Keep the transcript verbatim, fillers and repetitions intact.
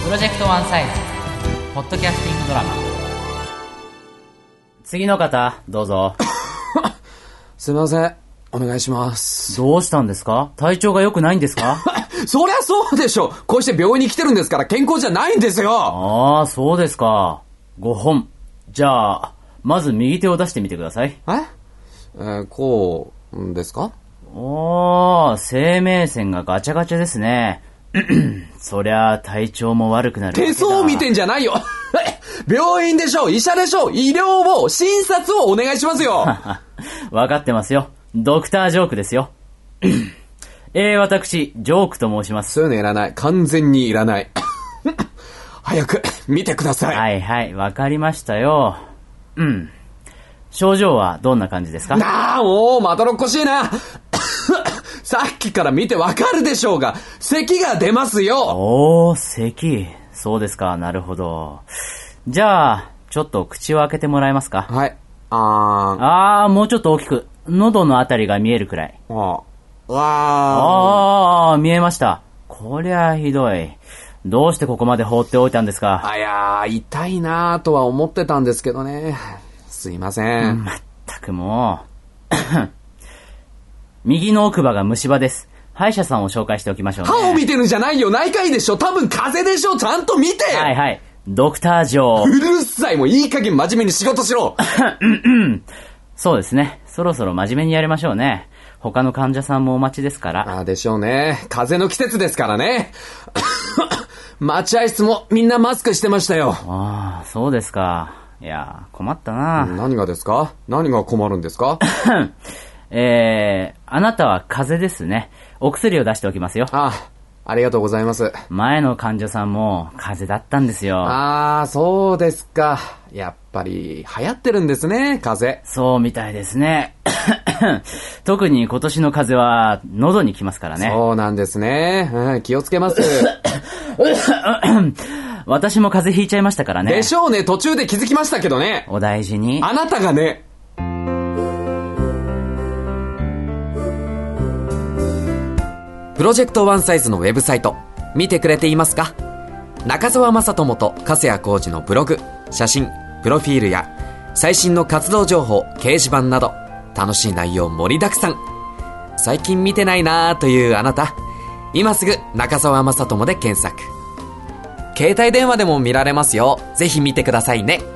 プロジェクトワンサイズポッドキャスティングドラマ。次の方どうぞ。 すいません、お願いします。 どうしたんですか？体調が良くないんですか？ そりゃそうでしょ。こうして病院に来てるんですから健康じゃないんですよ。 ああ、そうですか。ごほん。じゃあまず右手を出してみてください。 え、えー、こうですか？ おー、生命線がガチャガチャですね。そりゃ体調も悪くなるわけだ。 手相見てんじゃないよ。病院でしょ、医者でしょ、医療を、診察をお願いしますよ。 わかってますよ。ドクタージョークですよ。えー、私ジョークと申します。 そういうのいらない。完全にいらない。早く見てください。 はいはい、わかりましたよ。うん。症状はどんな感じですか？ なあ、もうまどろっこしいな。さっきから見てわかるでしょうが、咳が出ますよ。 おー、咳。そうですか、なるほど。じゃあちょっと口を開けてもらえますか？ はい。あーあー、もうちょっと大きく。喉のあたりが見えるくらい。 あーわあー、見えました。こりゃひどい。どうしてここまで放っておいたんですか？ あ、いやー、痛いなーとは思ってたんですけどね。すいません。 まったくもう。右の奥歯が虫歯です。歯医者さんを紹介しておきましょうね。 歯を見てるんじゃないよ。内科医でしょ。多分風邪でしょ。ちゃんと見て。 はいはい。ドクタージョー。 うるさい。もういい加減真面目に仕事しろ。 そうですね。そろそろ真面目にやりましょうね。他の患者さんもお待ちですから。 ああ、でしょうね。風邪の季節ですからね。待合室もみんなマスクしてましたよ。 ああ、そうですか。いや、困ったな。 何がですか？何が困るんですか？ えー、あなたは風邪ですね。お薬を出しておきますよ。 ああ、ありがとうございます。 前の患者さんも風邪だったんですよ。 ああ、そうですか。やっぱり流行ってるんですね、風邪。 そうみたいですね。特に今年の風邪は喉に来ますからね。 そうなんですね。うん、気をつけます。 私も風邪ひいちゃいましたからね。 でしょうね。途中で気づきましたけどね。 お大事に。 あなたがね。プロジェクトワンサイズのウェブサイト見てくれていますか？中澤正智と粕谷浩二のブログ、写真、プロフィールや最新の活動情報、掲示板など楽しい内容盛りだくさん。最近見てないなーというあなた、今すぐ中澤正智で検索。携帯電話でも見られますよ。ぜひ見てくださいね。